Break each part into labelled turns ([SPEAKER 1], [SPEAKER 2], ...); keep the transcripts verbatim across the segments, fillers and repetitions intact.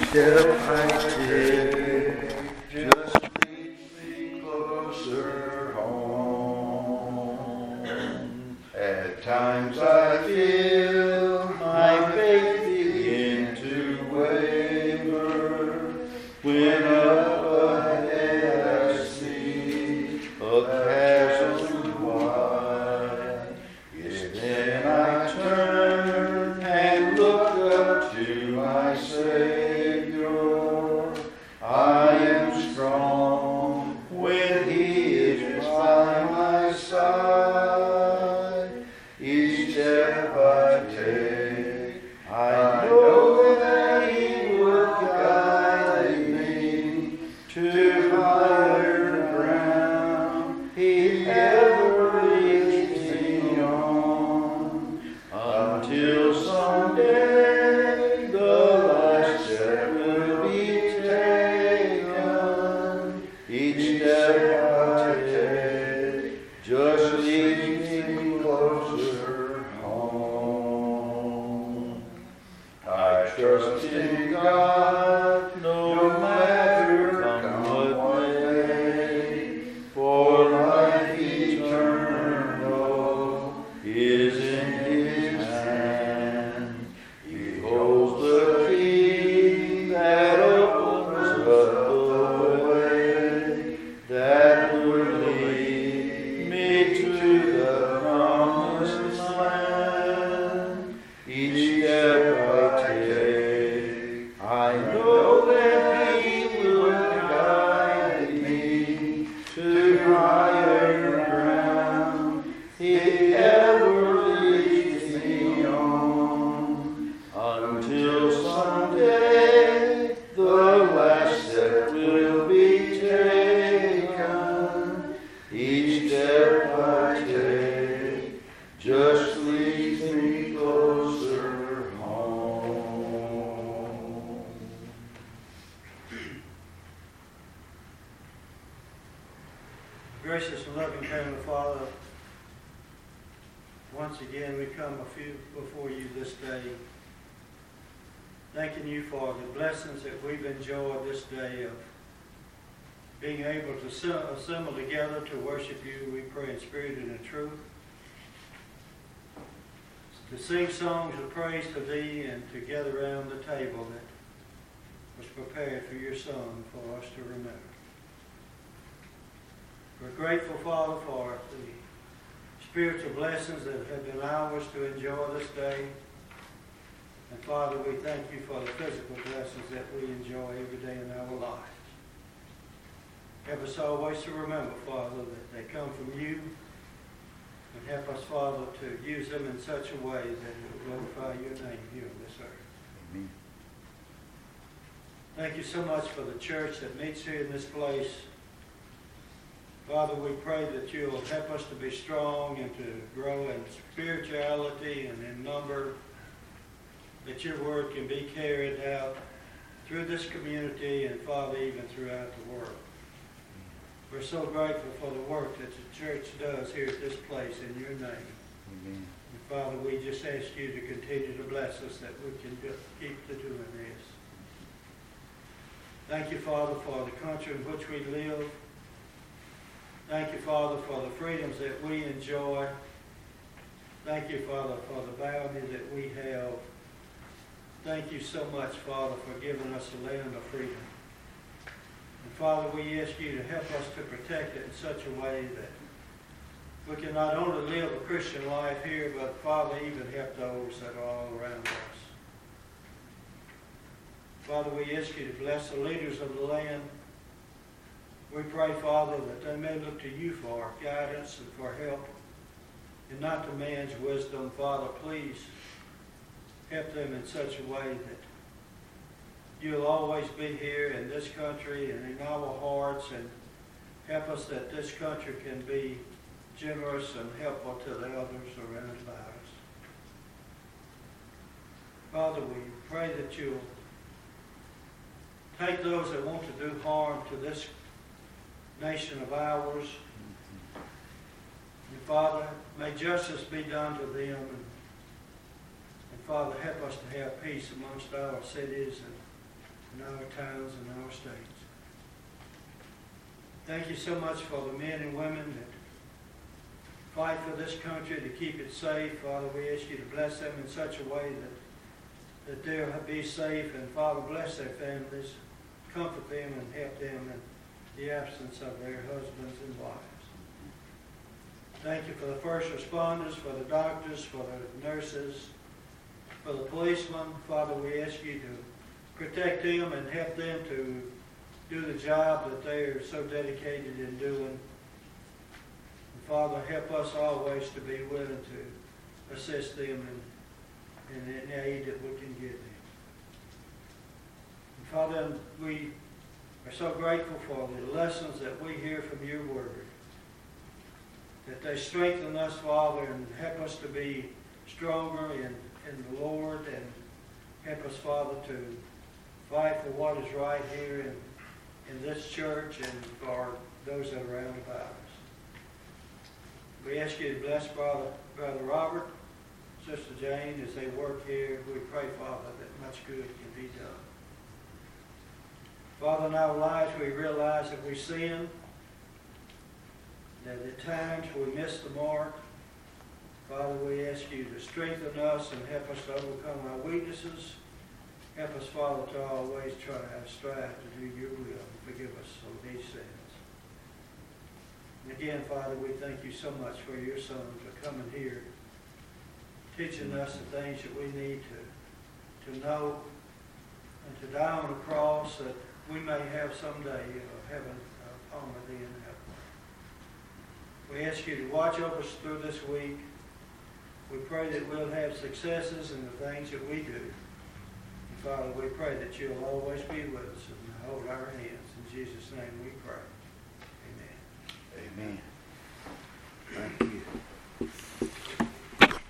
[SPEAKER 1] step I take just leads me closer home. At times I feel my faith begin to waver when up ahead I see a chasm wide. Yes, then I turn and look up to my Savior. I am strong when He is by my side. Each step I take, I know that He will guide me to higher ground. He ever leads me on until someday the last step will be taken. Each step I take just leads me closer home. I trust in God no matter come what may, for life eternal is in His hand. He holds the key that opens up the way that will lead me to the promised land. Each step I take, I know that He will guide me to higher ground. He ever leads me on until someday the last step will be taken. Each step I take just leads me closer home.
[SPEAKER 2] Gracious and loving Heavenly Father, once again we come a few before you this day, thanking you for the blessings that we've enjoyed this day of being able to assemble together to worship you. We pray in spirit and in truth, to sing songs of praise to Thee, and to gather around the table that was prepared for your Son for us to remember. We're grateful, Father, for the spiritual blessings that have been ours to enjoy this day. And Father, we thank you for the physical blessings that we enjoy every day in our lives. Help us always to remember, Father, that they come from you. And help us, Father, to use them in such a way that it will glorify your name here on this earth.
[SPEAKER 1] Amen.
[SPEAKER 2] Thank you so much for the church that meets here in this place. Father, we pray that you'll help us to be strong and to grow in spirituality and in number, that your word can be carried out through this community and, Father, even throughout the world. We're so grateful for the work that the church does here at this place in your name.
[SPEAKER 1] Amen.
[SPEAKER 2] And Father, we just ask you to continue to bless us that we can keep to doing this. Thank you, Father, for the country in which we live. Thank you, Father, for the freedoms that we enjoy. Thank you, Father, for the bounty that we have. Thank you so much, Father, for giving us a land of freedom. And Father, we ask you to help us to protect it in such a way that we can not only live a Christian life here, but Father, even help those that are all around us. Father, we ask you to bless the leaders of the land. We pray, Father, that they may look to you for guidance and for help, and not to man's wisdom. Father, please help them in such a way that you'll always be here in this country and in our hearts, and help us that this country can be generous and helpful to the others around about us. Father, we pray that you'll take those that want to do harm to this nation of ours. And Father, may justice be done to them. And, and Father, help us to have peace amongst our cities and, and our towns and our states. Thank you so much for the men and women that fight for this country to keep it safe. Father, we ask you to bless them in such a way that, that they'll be safe. And Father, bless their families, comfort them and help them in the absence of their husbands and wives. Thank you for the first responders, for the doctors, for the nurses, for the policemen. Father, we ask you to protect them and help them to do the job that they are so dedicated in doing. And Father, help us always to be willing to assist them in, in any aid that we can give them. And Father, we are so grateful for the lessons that we hear from your word, that they strengthen us, Father, and help us to be stronger in, in the Lord, and help us, Father, to fight for what is right here in, in this church and for those that are around about us. We ask you to bless Brother, Brother Robert, Sister Jane, as they work here. We pray, Father, that much good can be done. Father, in our lives we realize that we sin, that at times we miss the mark. Father, we ask you to strengthen us and help us to overcome our weaknesses. Help us, Father, to always try to strive to do your will and forgive us of these sins. And again, Father, we thank you so much for your Son for coming here, teaching us the things that we need to, to know and to die on the cross that we may have someday uh, heaven uh, upon the end of heaven. We ask you to watch over us through this week. We pray that we'll have successes in the things that we do. And Father, we pray that you'll always be with us and hold our hands. In Jesus' name we pray. Amen.
[SPEAKER 1] Amen. Thank you.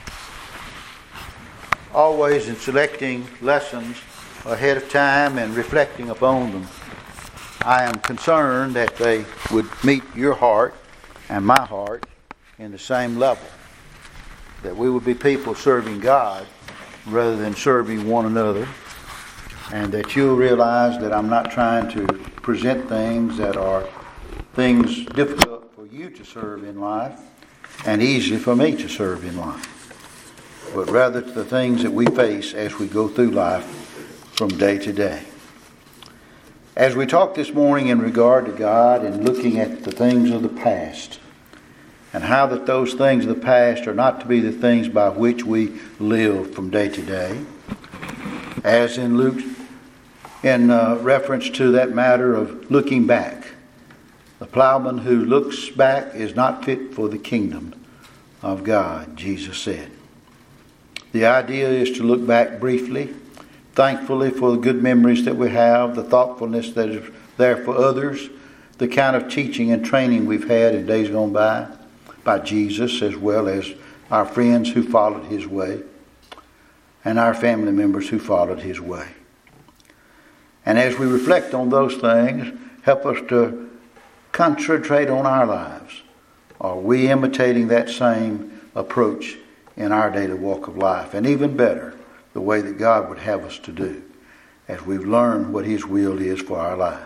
[SPEAKER 1] Always in selecting lessons ahead of time and reflecting upon them, I am concerned that they would meet your heart and my heart in the same level. That we would be people serving God rather than serving one another. And that you'll realize that I'm not trying to present things that are things difficult for you to serve in life and easy for me to serve in life. But rather the things that we face as we go through life from day to day. As we talk this morning in regard to God and looking at the things of the past, and how that those things of the past are not to be the things by which we live from day to day, as in Luke, in uh, reference to that matter of looking back. The plowman who looks back is not fit for the kingdom of God, Jesus said. The idea is to look back briefly, thankfully for the good memories that we have, the thoughtfulness that is there for others, the kind of teaching and training we've had in days gone by, by Jesus, as well as our friends who followed his way, and our family members who followed his way. And as we reflect on those things, help us to concentrate on our lives. Are we imitating that same approach in our daily walk of life? And even better, the way that God would have us to do as we've learned what his will is for our lives.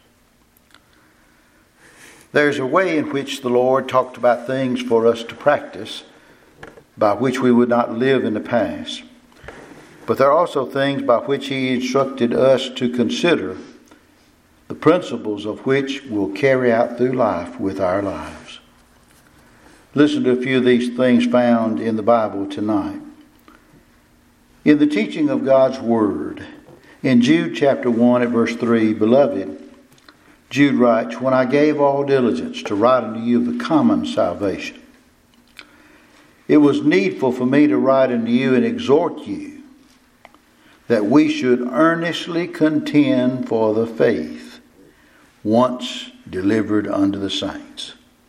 [SPEAKER 1] There's a way in which the Lord talked about things for us to practice by which we would not live in the past. But there are also things by which he instructed us to consider, the principles of which we'll carry out through life with our lives. Listen to a few of these things found in the Bible tonight. In the teaching of God's Word, in Jude chapter one at verse three, Beloved, Jude writes, When I gave all diligence to write unto you of the common salvation, it was needful for me to write unto you and exhort you that we should earnestly contend for the faith once delivered unto the saints.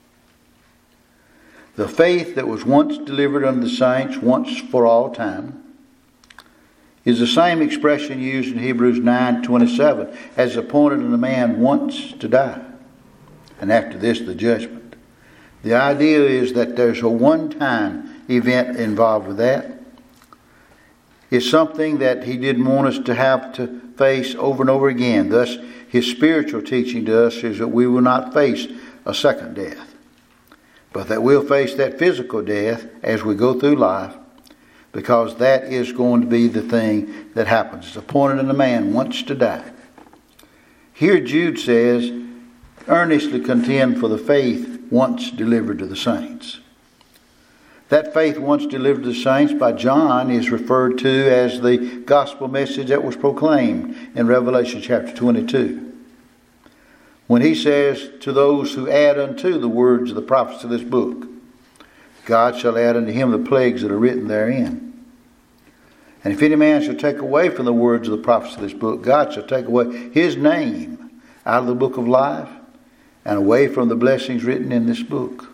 [SPEAKER 1] The faith that was once delivered unto the saints, once for all time, is the same expression used in Hebrews nine twenty-seven, as appointed unto man once to die, and after this the judgment. The idea is that there's a one-time event involved with that. It's something that he didn't want us to have to face over and over again. Thus, his spiritual teaching to us is that we will not face a second death, but that we'll face that physical death as we go through life, because that is going to be the thing that happens. It's appointed in a man once to die. Here Jude says, earnestly contend for the faith once delivered to the saints. That faith once delivered to the saints by John is referred to as the gospel message that was proclaimed in Revelation chapter twenty-two. When he says to those who add unto the words of the prophets of this book, God shall add unto him the plagues that are written therein. And if any man shall take away from the words of the prophets of this book, God shall take away his name out of the book of life and away from the blessings written in this book.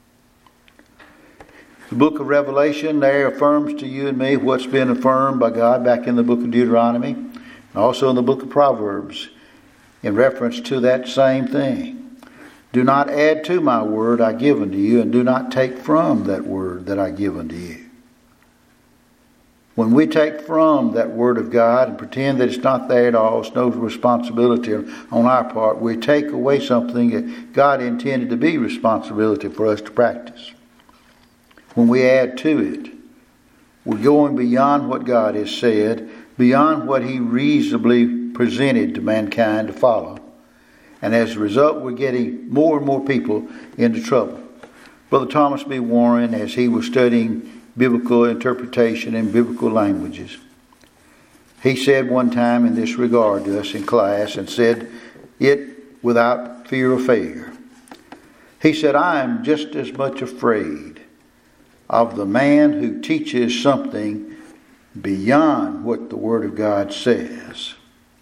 [SPEAKER 1] The book of Revelation there affirms to you and me what's been affirmed by God back in the book of Deuteronomy and also in the book of Proverbs in reference to that same thing. Do not add to my word I give unto you, and do not take from that word that I give unto you. When we take from that word of God and pretend that it's not there at all, it's no responsibility on our part, we take away something that God intended to be responsibility for us to practice. When we add to it, we're going beyond what God has said, beyond what he reasonably presented to mankind to follow. And as a result, we're getting more and more people into trouble. Brother Thomas B. Warren, as he was studying biblical interpretation and biblical languages, he said one time in this regard to us in class, and said it without fear of failure. He said, I am just as much afraid of the man who teaches something beyond what the Word of God says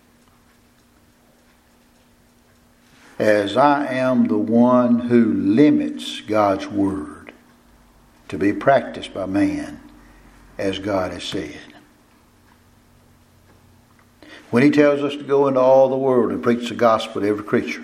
[SPEAKER 1] as I am the one who limits God's Word to be practiced by man as God has said. When he tells us to go into all the world and preach the gospel to every creature,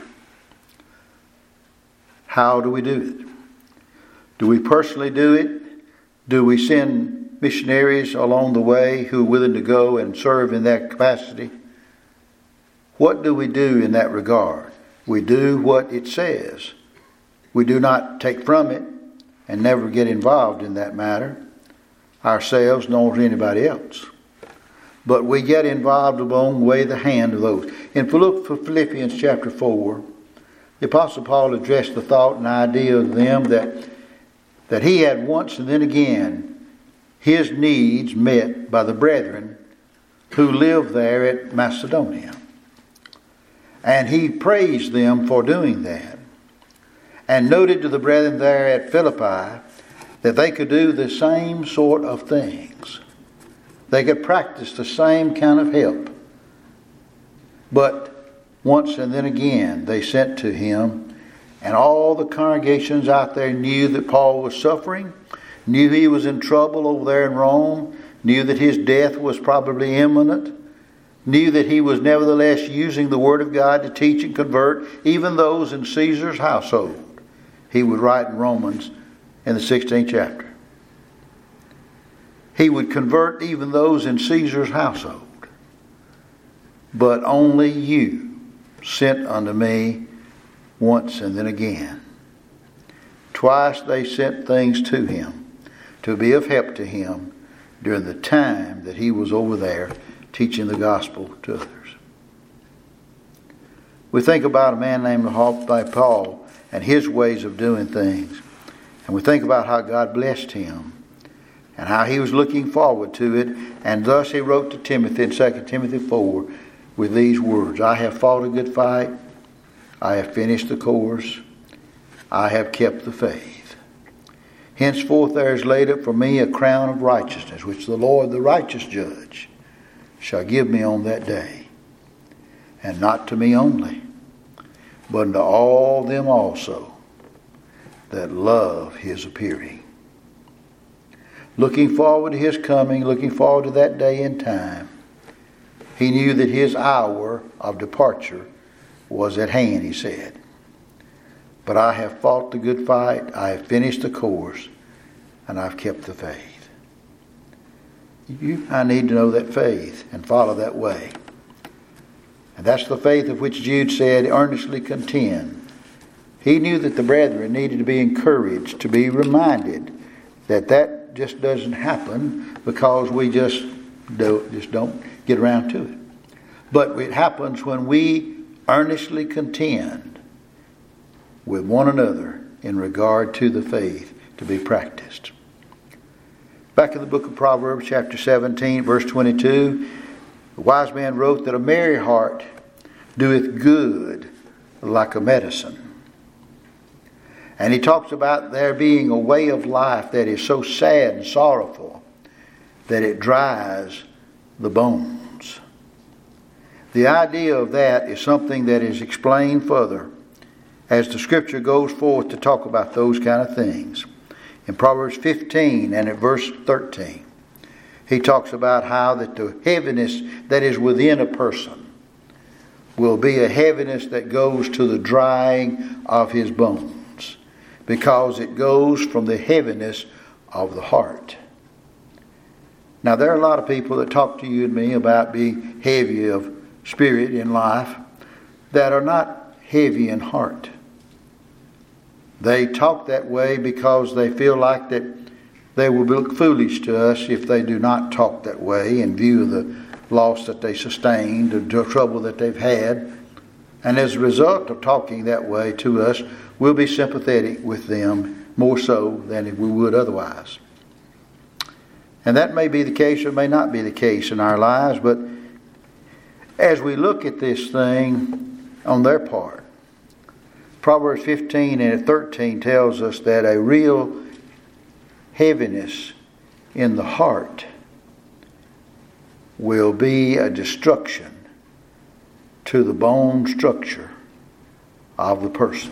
[SPEAKER 1] how do we do it? Do we personally do it? Do we send missionaries along the way who are willing to go and serve in that capacity? What do we do in that regard? We do what it says. We do not take from it and never get involved in that matter ourselves nor anybody else. But we get involved along the way the hand of those. In Philippians chapter four, the Apostle Paul addressed the thought and idea of them that that he had once and then again his needs met by the brethren who lived there at Macedonia. And he praised them for doing that, and noted to the brethren there at Philippi that they could do the same sort of things. They could practice the same kind of help. But once and then again they sent to him, and all the congregations out there knew that Paul was suffering, knew he was in trouble over there in Rome, knew that his death was probably imminent, knew that he was nevertheless using the Word of God to teach and convert even those in Caesar's household. He would write in Romans in the sixteenth chapter. He would convert even those in Caesar's household. But only you sent unto me once and then again. Twice they sent things to him to be of help to him during the time that he was over there teaching the gospel to others. We think about a man named Paul and his ways of doing things. And we think about how God blessed him and how he was looking forward to it. And thus he wrote to Timothy in Second Timothy four with these words, I have fought a good fight. I have finished the course. I have kept the faith. Henceforth there is laid up for me a crown of righteousness, which the Lord, the righteous judge, shall give me on that day. And not to me only, but unto all them also that love his appearing. Looking forward to his coming, looking forward to that day and time, he knew that his hour of departure was at hand, he said. But I have fought the good fight, I have finished the course, and I've kept the faith. You, I need to know that faith and follow that way. And that's the faith of which Jude said, earnestly contend. He knew that the brethren needed to be encouraged, to be reminded that that just doesn't happen because we just, do, just don't get around to it. But it happens when we earnestly contend with one another in regard to the faith to be practiced. Back in the book of Proverbs, chapter seventeen, verse twenty-two, the wise man wrote that a merry heart doeth good like a medicine. And he talks about there being a way of life that is so sad and sorrowful that it dries the bones. The idea of that is something that is explained further as the scripture goes forth to talk about those kind of things. In Proverbs fifteen and at verse thirteen, he talks about how that the heaviness that is within a person will be a heaviness that goes to the drying of his bones, because it goes from the heaviness of the heart. Now, there are a lot of people that talk to you and me about being heavy of spirit in life that are not heavy in heart. They talk that way because they feel like that they will look foolish to us if they do not talk that way in view of the loss that they sustained, the trouble that they've had. And as a result of talking that way to us, we'll be sympathetic with them more so than if we would otherwise. And that may be the case or may not be the case in our lives, but as we look at this thing on their part, Proverbs fifteen and thirteen tells us that a real heaviness in the heart will be a destruction to the bone structure of the person.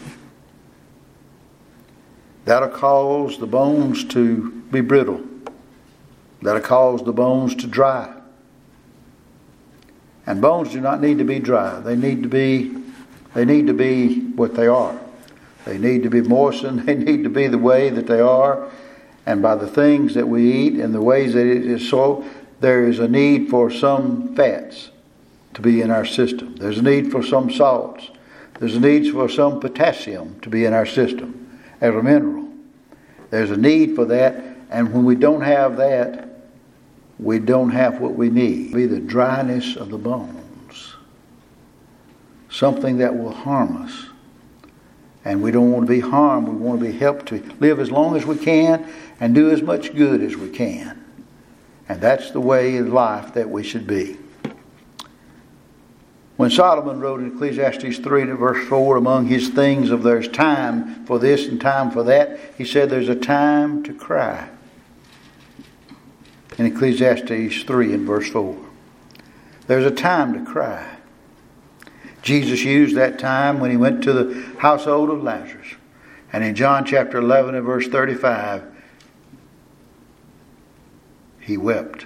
[SPEAKER 1] That'll cause the bones to be brittle. That'll cause the bones to dry. And bones do not need to be dry. They need to be They need to be what they are. They need to be moistened. They need to be the way that they are. And by the things that we eat and the ways that it is so, there is a need for some fats to be in our system. There's a need for some salts. There's a need for some potassium to be in our system as a mineral. There's a need for that. And when we don't have that, we don't have what we need. It'll be the dryness of the bones. Something that will harm us. And we don't want to be harmed. We want to be helped to live as long as we can and do as much good as we can. And that's the way of life that we should be. When Solomon wrote in Ecclesiastes three to verse four, among his things of there's time for this and time for that, he said there's a time to cry. In Ecclesiastes three and verse four. There's a time to cry. Jesus used that time when he went to the household of Lazarus. And in John chapter eleven and verse thirty-five, he wept.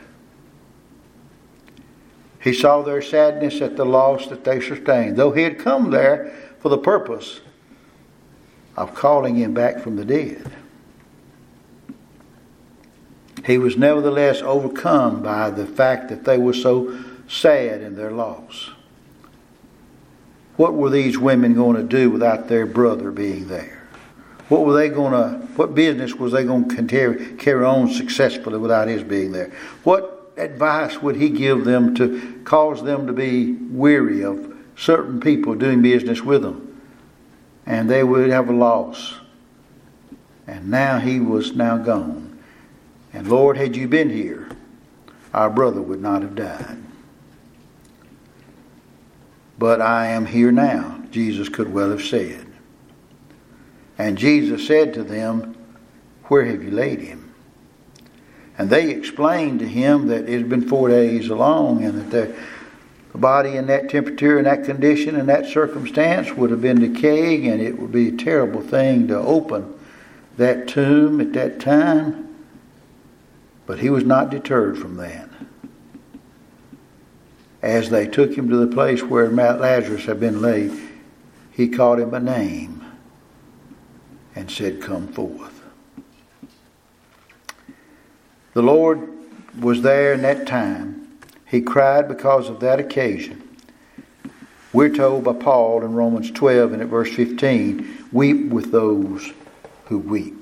[SPEAKER 1] He saw their sadness at the loss that they sustained, though he had come there for the purpose of calling him back from the dead. He was nevertheless overcome by the fact that they were so sad in their loss. What were these women going to do without their brother being there? What were they going to, what business was they going to carry, carry on successfully without his being there? What advice would he give them to cause them to be weary of certain people doing business with them? And they would have a loss. And now he was now gone. And Lord, had you been here, our brother would not have died. But I am here now, Jesus could well have said. And Jesus said to them, where have you laid him? And they explained to him that it had been four days along and that the body in that temperature and that condition and that circumstance would have been decaying, and it would be a terrible thing to open that tomb at that time. But he was not deterred from that. As they took him to the place where Lazarus had been laid, he called him by name and said, come forth. The Lord was there in that time. He cried because of that occasion. We're told by Paul in Romans twelve and at verse fifteen, weep with those who weep.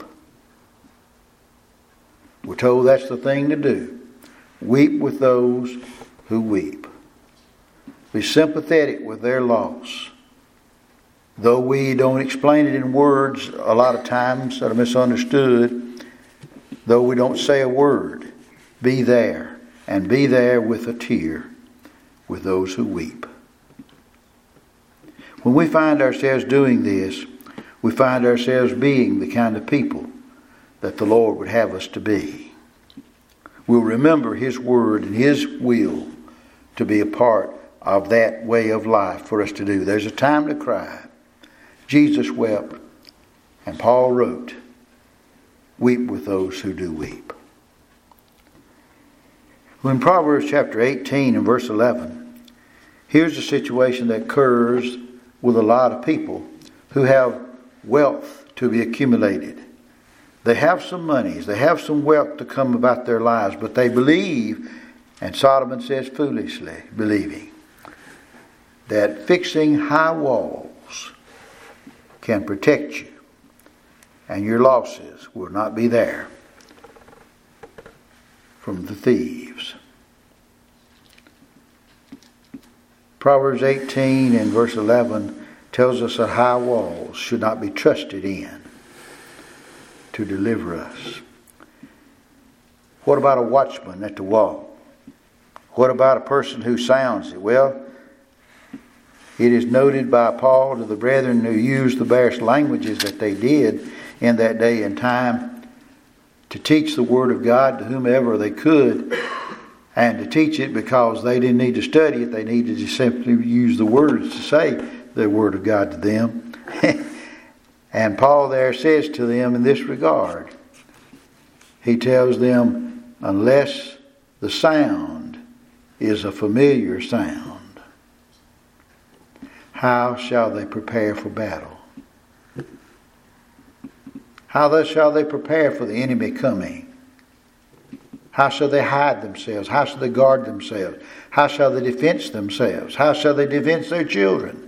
[SPEAKER 1] We're told that's the thing to do. Weep with those who weep. Be sympathetic with their loss. Though we don't explain it in words a lot of times that are misunderstood, though we don't say a word, be there, and be there with a tear with those who weep. When we find ourselves doing this, we find ourselves being the kind of people that the Lord would have us to be. We'll remember His word and His will to be a part of that way of life for us to do. There's a time to cry. Jesus wept, and Paul wrote, weep with those who do weep. When Proverbs chapter eighteen and verse eleven, here's a situation that occurs with a lot of people who have wealth to be accumulated. They have some monies, they have some wealth to come about their lives, but they believe, and Solomon says foolishly, believing, that fixing high walls can protect you, and your losses will not be there from the thieves. Proverbs eighteen and verse eleven tells us that high walls should not be trusted in to deliver us. What about a watchman at the wall? What about a person who sounds it? Well, it is noted by Paul to the brethren who used the various languages that they did in that day and time to teach the Word of God to whomever they could, and to teach it because they didn't need to study it. They needed to simply use the words to say the Word of God to them. And Paul there says to them in this regard, he tells them, unless the sound is a familiar sound, how shall they prepare for battle? How thus shall they prepare for the enemy coming? How shall they hide themselves? How shall they guard themselves? How shall they defend themselves? How shall they defend their children?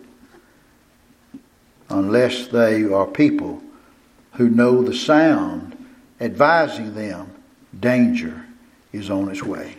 [SPEAKER 1] Unless they are people who know the sound advising them danger is on its way.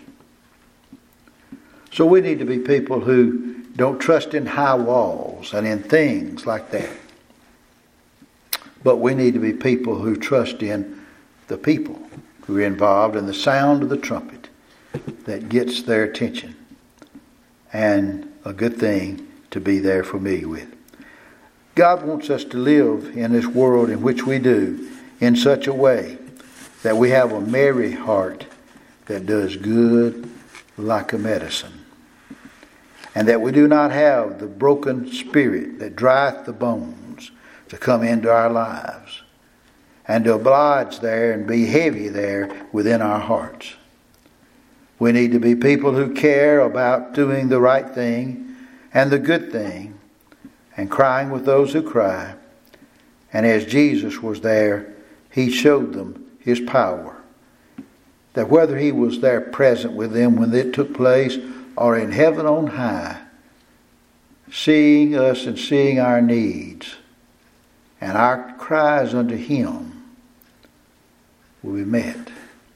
[SPEAKER 1] So we need to be people who don't trust in high walls and in things like that. But we need to be people who trust in the people who are involved in the sound of the trumpet that gets their attention. And a good thing to be there for me with. God wants us to live in this world in which we do in such a way that we have a merry heart that does good like a medicine. And that we do not have the broken spirit that drieth the bones to come into our lives and to oblige there and be heavy there within our hearts. We need to be people who care about doing the right thing and the good thing and crying with those who cry. And as Jesus was there, He showed them His power. That whether He was there present with them when it took place or in heaven on high, seeing us and seeing our needs and our cries unto Him will be met.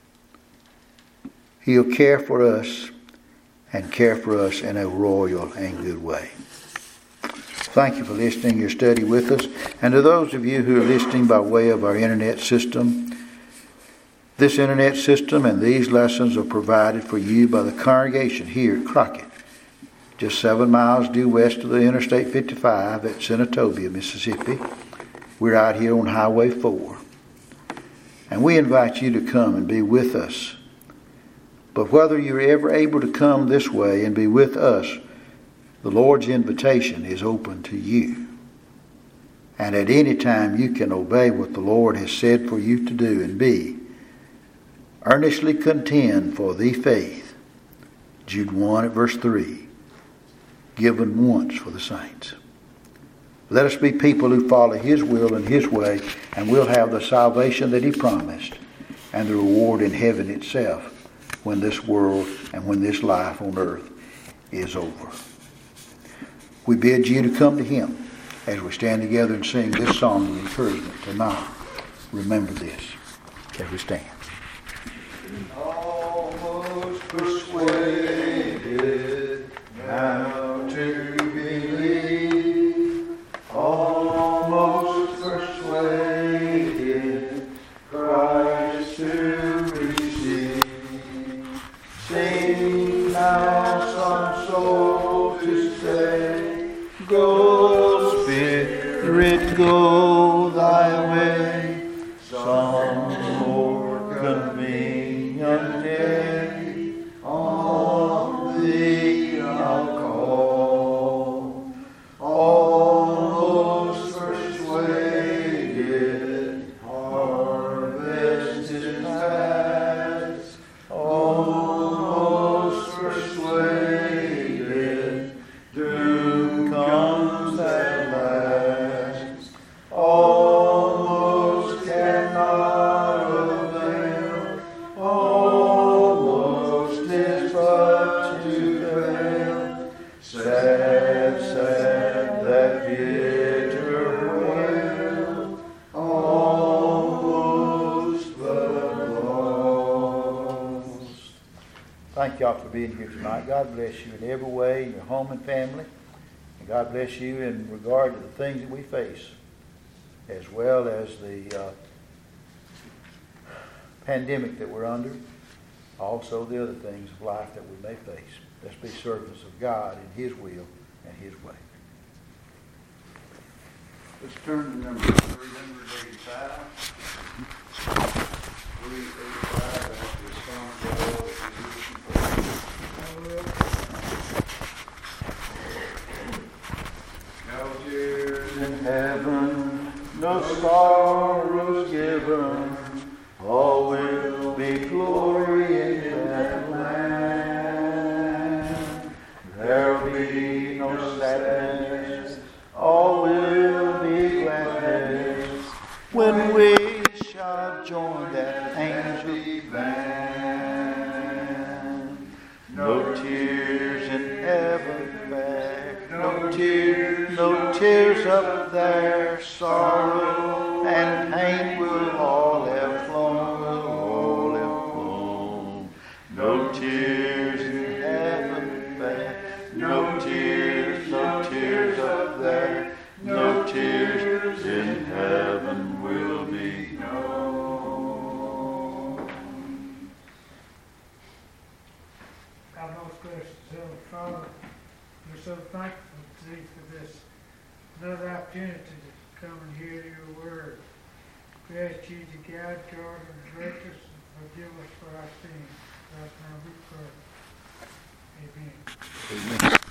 [SPEAKER 1] He'll care for us and care for us in a royal and good way. Thank you for listening to your study with us. And to those of you who are listening by way of our internet system, this internet system and these lessons are provided for you by the congregation here at Crockett, just seven miles due west of the Interstate fifty-five at Senatobia, Mississippi. We're out here on Highway four. And we invite you to come and be with us. But whether you're ever able to come this way and be with us, the Lord's invitation is open to you. And at any time you can obey what the Lord has said for you to do and be. Earnestly contend for the faith. Jude one at verse three. Given once for the saints. Let us be people who follow His will and His way, and we'll have the salvation that He promised and the reward in heaven itself when this world and when this life on earth is over. We bid you to come to Him as we stand together and sing this song of encouragement tonight. Remember this as we stand. Almost persuaded now to believe, almost persuaded Christ to receive. Sing now some soul to say, go Spirit, go thy way, some more convenient day on thee I'll call. Almost persuaded, harvest is past. Almost persuaded, doom comes at last. Almost cannot avail, almost is but to fail. Sad, sad, that bitter wail, almost but lost. Thank y'all for being here tonight. God bless you in every way, in your home and family. And God bless you in regard to the things that we face, as well as the uh, pandemic that we're under, also the other things of life that we may face. Let's be servants of God in His will and His way. Let's turn to number three eighty-five. three eighty-five, that's the song no tears in heaven, no sorrows given, all will be glory in that land. There'll be no sadness, all will be gladness, when we shall join that angel band. No tears in heaven back, no tears, no tears up there, sorrow and pain will all have flown, will all have flown. No tears in heaven back, no tears, no tears up there, no tears in heaven will be known.
[SPEAKER 3] Our most gracious Heavenly Father, we're so thankful to Thee for this another opportunity to come and hear Your word. We ask You to guide, guard, and direct us and forgive us for our sins. That's now we pray. Amen.
[SPEAKER 1] Amen.